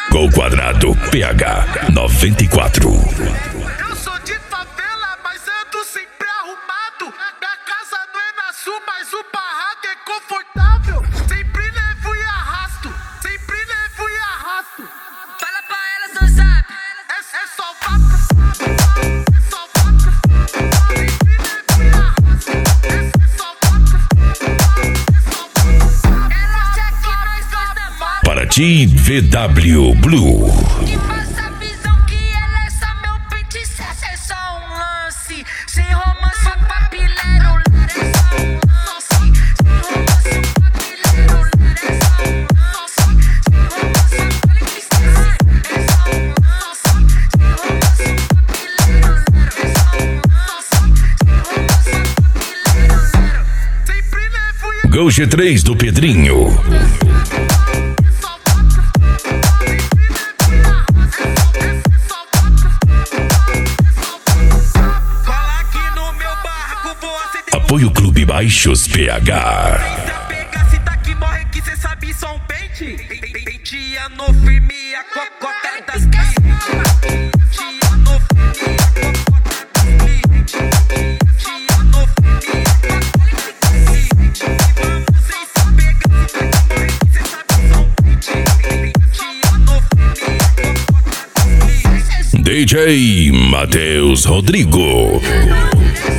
Gol Quadrado PH 94. Eu sou de favela, mas ando sempre arrumado. Minha casa não é na sul, mas o barraco é confortável. Sempre levo e arrasto, sempre levo e arrasto. Fala pra elas no zap. É só vá pro é só vá pro sempre levo e arrasto. É só vá pro Elas já que nós dois na moda. Paraty VW Blue. Que passa a visão que ela é só meu pente. Se é só um lance. Sem romance, o papileiro. É só um lance. Sem romance, o papileiro. É só um lance. Sem romance, olha que esquece. É só um lance. Sem romance, o papileiro. É só um lance. Sem romance, o papileiro. sempre levo e Gol G3 do Pedrinho. cola aqui no meu barco, vou acender. Apoio Clube Baixos PH. Se pega, se tá que morre, que cê sabe só um pente. Penteando firme a cocota das clientes. Penteando firme a cocota das clientes. Penteando firme a cocota das clientes. E vamos sem se pegar, se tá que morre, que cê sabe só um pente. Penteando firme a cocota das clientes. DJ Matheus Rodrigo.